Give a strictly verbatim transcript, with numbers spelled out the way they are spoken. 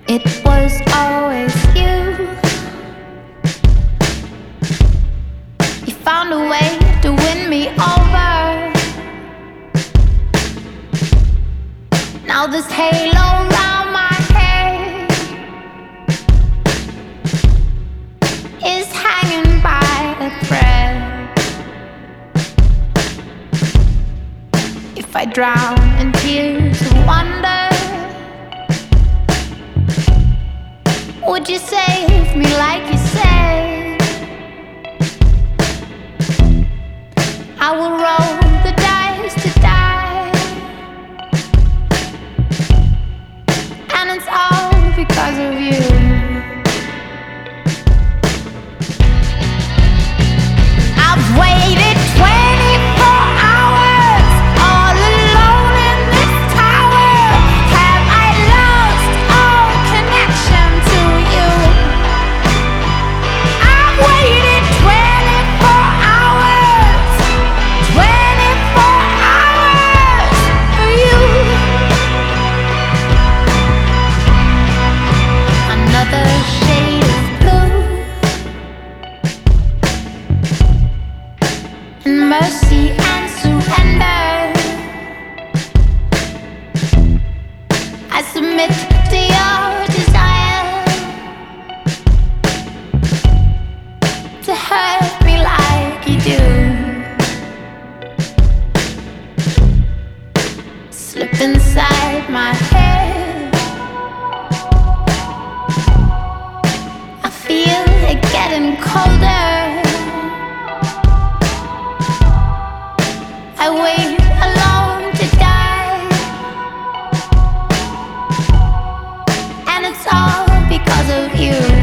It was always you. You found a way to win me over. Now this halo around my head is hanging by a thread. If I drown in tears of wonder, would you save me like you said? I will roll the dice to die, and it's all because of you. I've waited twenty-four hours all alone in this tower. Have I lost all connection to you? I've waited twenty-four hours, twenty-four hours for you. Another shade of blue, and mercy and surrender. I submit to your desire to hurt me like you do. Slip inside my head, I feel it getting colder. I wait alone to die, and it's all because of you.